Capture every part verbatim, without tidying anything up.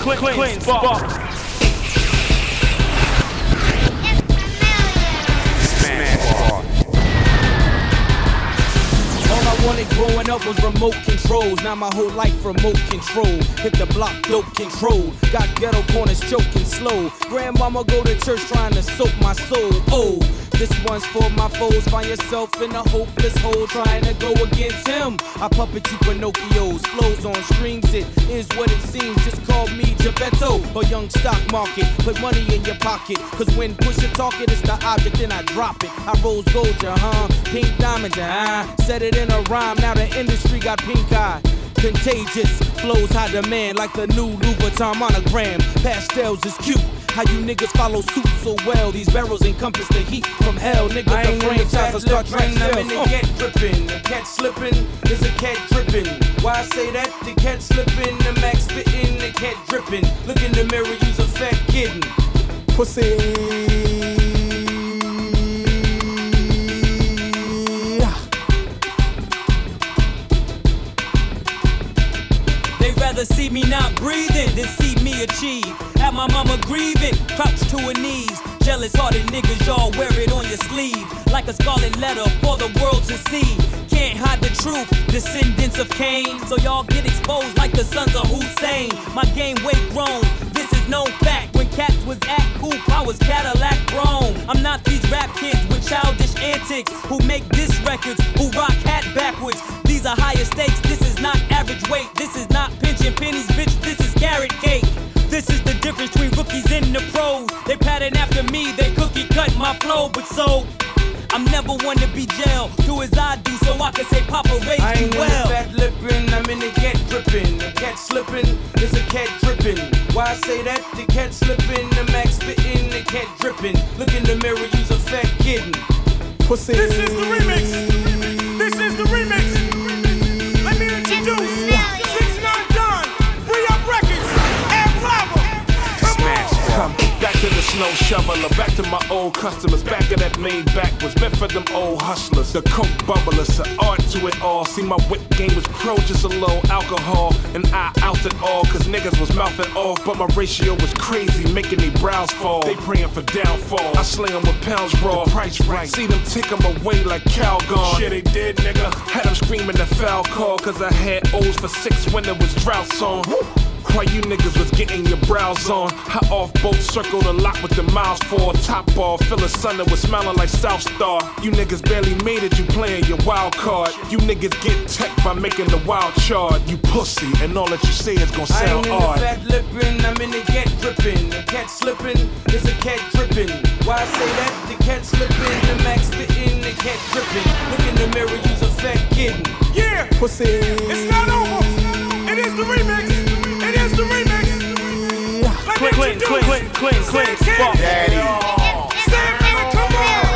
Clean, clean, clean spot. All I wanted growing up was remote controls. Now my whole life remote control. Hit the block, dope control. Got ghetto corners choking slow. Grandmama go to church trying to soak my soul. Oh, this one's for my foes. Find yourself in a hopeless hole trying to go against him. I puppet you Pinocchios. Flows on streams, it is what it seems. Just call me Geppetto or Young Stock Market. Put money in your pocket, cause when Pusha talk it, it's the object, then I drop it. I rose gold, ya huh? Pink diamond, ya huh? Said it in a rhyme, now the industry got pink eye. Contagious, flows high demand like the new Louis Vuitton monogram. Pastels is cute, how you niggas follow suit so well. These barrels encompass the heat from hell. Niggas I ain't the franchise of Star Trek. I'm in the cat drippin', the cat slippin', there's a cat drippin'. Why I say that? The cat slippin', the max spittin', the cat drippin'. Look in the mirror, you's a fat kiddin'. Pussy. Rather see me not breathing than see me achieve. Have my mama grieving, crouch to her knees. Jealous hearted niggas, y'all wear it on your sleeve like a scarlet letter for the world to see. Can't hide the truth, descendants of Cain. So y'all get exposed like the sons of Hussein. My game way grown, this is known fact. When cats was at Coop, I was Cadillac grown. I'm not these rap kids with childish antics who make diss records, who rock hat backwards. These are higher stakes, this is not average weight. This is not pinching pennies, bitch, this is carrot cake. This is the difference between rookies and the pros. They pattern after me, they cookie cut my flow. But so, I'm never one to be jail. Do as I do so I can say Papa raised I me ain't well. in the fat lippin', I'm in the cat drippin'. The cat slippin', there's a cat drippin'. Why I say that? The cat slippin', the max spittin', the cat drippin'. Look in the mirror, you's a fat kiddin'. Pussy. This is the remix. This is the remix. Let me introduce six nine Don, Re-Up Records, and Lava. Come on. Back to the snow shoveler, back to my old customers. Back of that main back was meant for them old hustlers. The coke bubblers, the art to it all. See, my whip game was pro, just a low alcohol. And I out it all, cause niggas was mouthing off. But my ratio was crazy, making they brows fall. They praying for downfall. I sling them with pounds raw, the price right. See them take them away like Calgon. Shit, they did, nigga. Had them screaming the foul call, cause I had O's for six when there was droughts on. While you niggas was getting your brows on. Hot off boat, circle the lot with the miles for. Top ball, feeling sun that was smiling like South Star. You niggas barely made it, you playing your wild card. You niggas get tech by making the wild chart. You pussy, and all that you say is gonna I ain't sound in odd. the fat lippin', I'm in the cat drippin'. The cat slippin', there's a cat drippin'. Why I say that? The cat slippin', the max spittin', the cat drippin'. Look in the mirror, you's a fat kiddin'. Yeah, Pussy. it's not over. It is the remix. It is the remix. Let me Clean, introduce clean, clean, clean, clean Sam spot. Daddy. Sam, come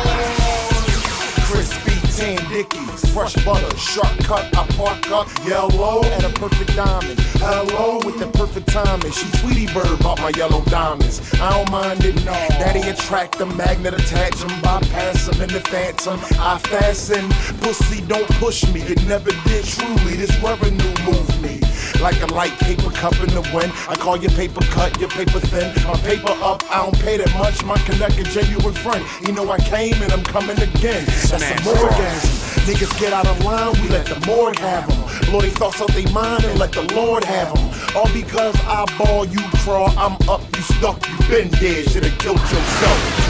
on. Crispy tan dickies, fresh butter, sharp cut, I park up, yellow and a perfect diamond. Hello with the perfect timing. She Tweety Bird bought my yellow diamonds. I don't mind it, no. Daddy attract them, magnet attach them, bypass them in the phantom. I fasten, pussy don't push me. It never did truly. This revenue move me like a light paper cup in the wind. I call your paper cut, your paper thin. My paper up, I don't pay that much. My connect a genuine friend. You know I came and I'm coming again. That's a orgasm. Niggas get out of line, we let the morgue have them. Lord, they thoughts out they mind and let the Lord have them. All because I ball, you crawl, I'm up, you stuck, you been dead. Should've killed yourself.